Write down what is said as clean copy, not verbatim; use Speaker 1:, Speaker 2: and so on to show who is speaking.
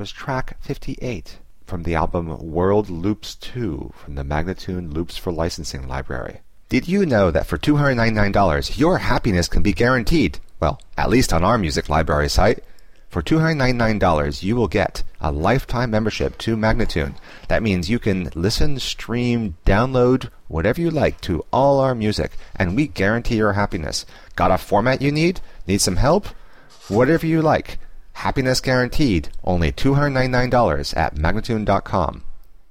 Speaker 1: was track 58 from the album World Loops 2 from the Magnatune Loops for Licensing library. Did you know that for $299 your happiness can be guaranteed? Well, at least on our music library site. For $299 you will get a lifetime membership to Magnatune. That means you can listen, stream, download, whatever you like to all our music, and we guarantee your happiness. Got a format you need? Need some help? Whatever you like. Happiness guaranteed. Only $299 at Magnatune.com.